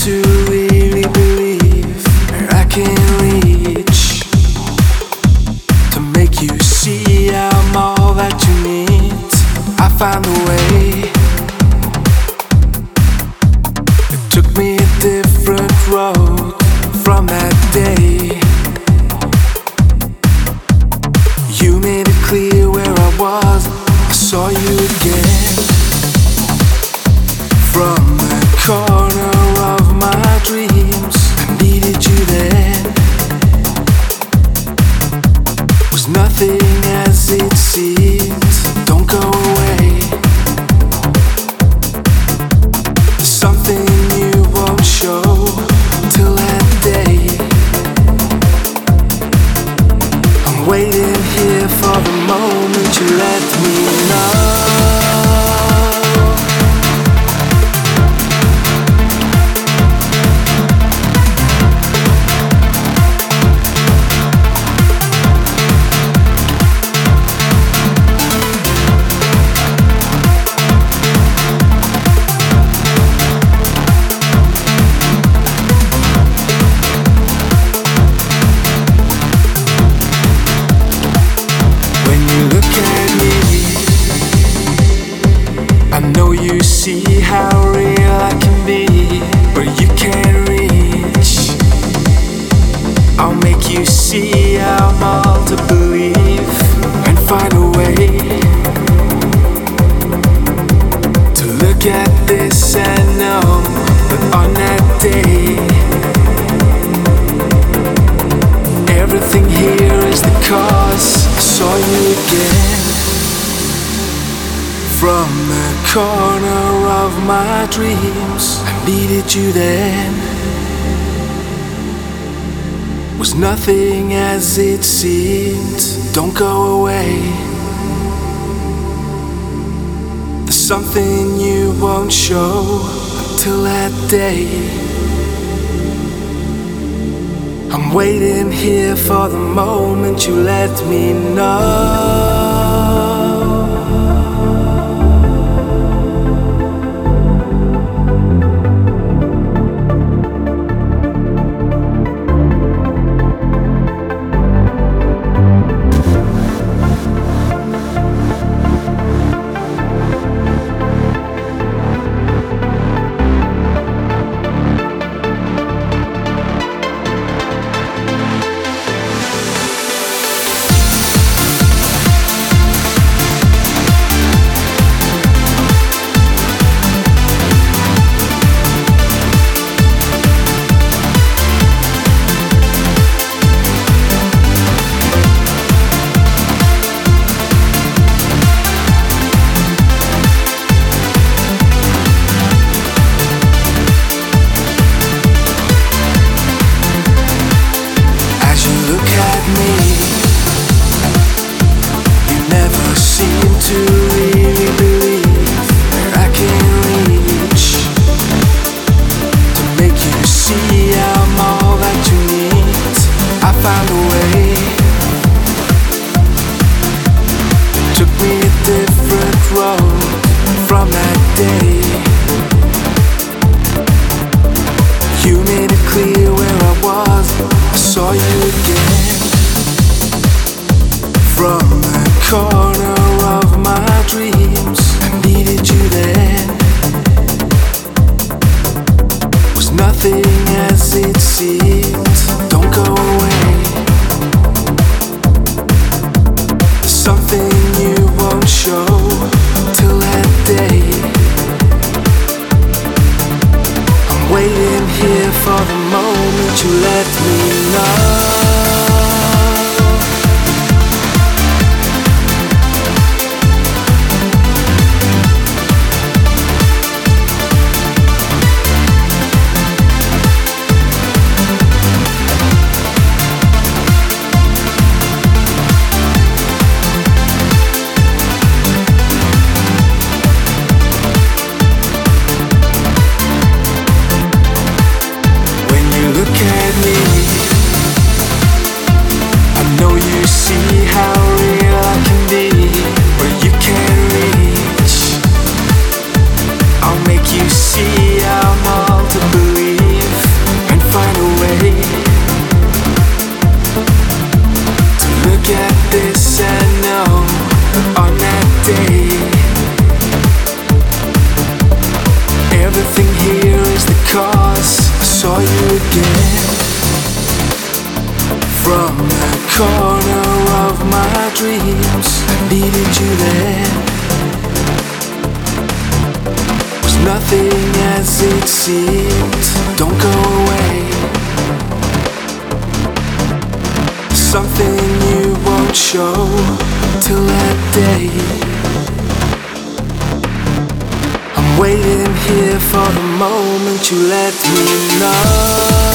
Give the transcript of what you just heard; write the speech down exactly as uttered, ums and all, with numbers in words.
to really believe where I can reach to make you see I'm all that you need. I found a way. It took me a different road from that day. You made it clear where I was. I saw you again. From the corner of my dreams, I needed you then. Was nothing as it seemed. Don't go away. There's something you won't show till that day. I'm waiting here for the moment you let me know. You see how real I can be, where you can't reach. I'll make you see I'm all to believe and find a way to look at this and know that on that day everything here is the cause. I saw you again. From the corner of my dreams, I needed you then. Was nothing as it seemed. Don't go away. There's something you won't show until that day. I'm waiting here for the moment you let me know. To really believe where I can reach to make you see I'm all that you need. I found a way. Took me a different road from that day. You made it clear where I was. I saw you again. From the corner of my dreams, I needed you then. Was nothing as it seemed. Don't go away. There's something you won't show till that day. I'm waiting here for the moment you let me know. You see, I'm all to believe saw you again from the corner of my dreams. I needed you there. Was nothing as it seemed. Don't go away. Something you won't show till that day. I'm waiting here for the moment you let me know.